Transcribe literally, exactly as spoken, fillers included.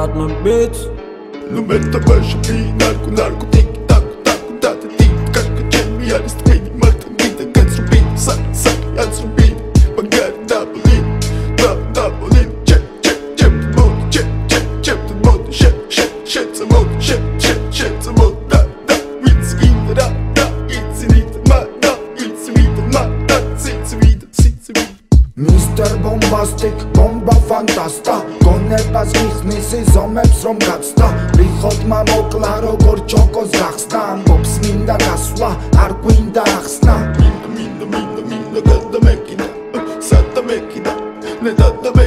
num beat. Nu meta baša bija narku, narkotiki, taku, taku, data tīta, kaška ķemmi, aristēņi, marta, gita, kāds rubīni, saki, saki, atsrubīni, pagari, dabolīni, dab, dabolīni, čep, čep, čep, tad modi, čep, čep, čep, tad modi, šep, šep, šep, sa modi, šep, šep, šep, sa modi, da, da, it's vīda, da, da, it's vīda, ma, da, it's vīda, ma, da, it's vīda, it's vīda. Mister Bombastic, bomba fantasta გონებას გიხსნის ზომებს რომ გაცდა რიხოდმა მოკლა როგორ ჩოკოს გახსნა ამბობს მინდა გასვლა არ გვინდა ახსნა მინდა მინდა მინდა მინდა გადამეკიდა სადა მეკიდა ნე დადა